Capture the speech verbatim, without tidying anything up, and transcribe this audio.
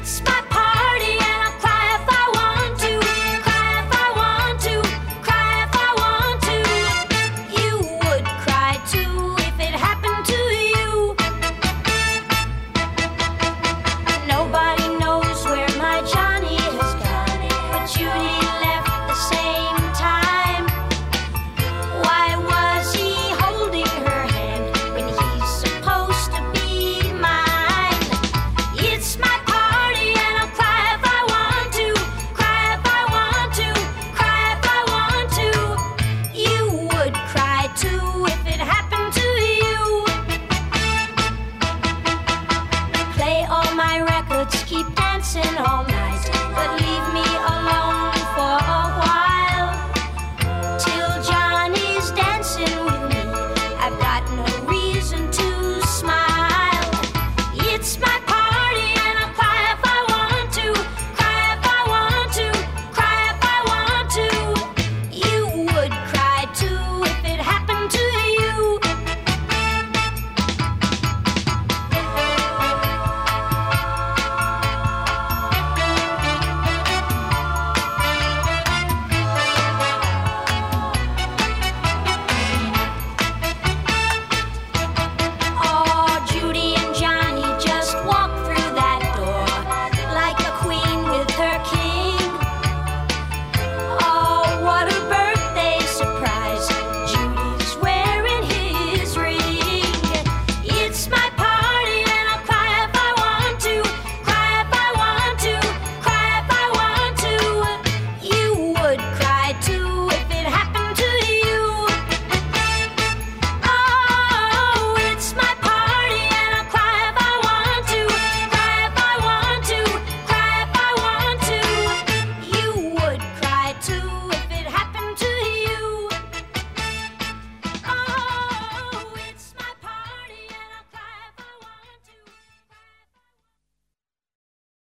It's my party and I'll cry if I want to. Cry if I want to. Cry if I want to. You would cry too if it happened to you. Nobody knows where my Johnny has gone, but Judy left the same time. Why was he holding her hand when he's supposed to be mine? It's my party and I'll cry if I want to. Cry if I want to. Cry if I want to. You would cry too if it happened to you. Play all my records, keep dancing all